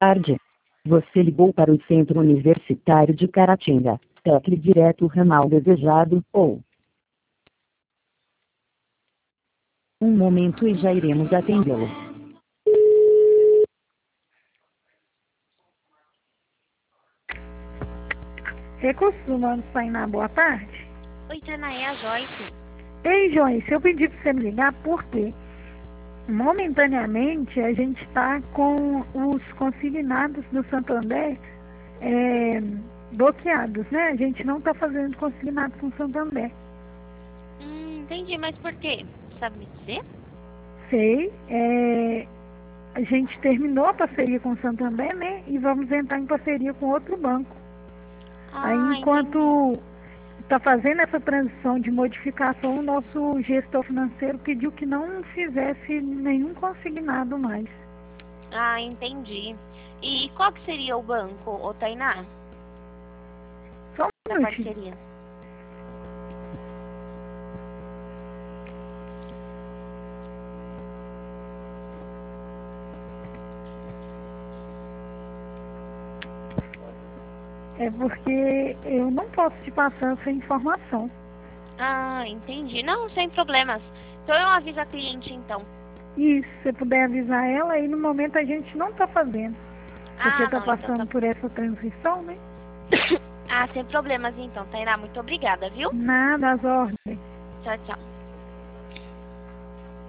Tarde. Você ligou para o Centro Universitário de Caratinga. Tecle direto ramal desejado, ou... Um momento e já iremos atendê-lo. Recursos Humanos, Tainá, boa tarde. Oi, Tainá, é a Joyce. Ei, Joyce, eu pedi para você me ligar porque momentaneamente a gente está com os consignados do Santander bloqueados, né? A gente não está fazendo consignado com o Santander. Entendi, mas por quê? Sabe me dizer? Sei, a gente terminou a parceria com o Santander, né? E vamos entrar em parceria com outro banco. Aí, enquanto está fazendo essa transição de modificação, o nosso gestor financeiro pediu que não fizesse nenhum consignado mais. Ah, entendi. E qual que seria o banco, ô Tainá? Só Da um parceria. É porque eu não posso te passar essa informação. Ah, entendi. Não, sem problemas. Então eu aviso a cliente, então. E se você puder avisar ela, aí no momento a gente não está fazendo. Porque está Não, passando então por essa transição, né? sem problemas então, Tainá. Muito obrigada, viu? Nada, às ordens. Tchau, tchau.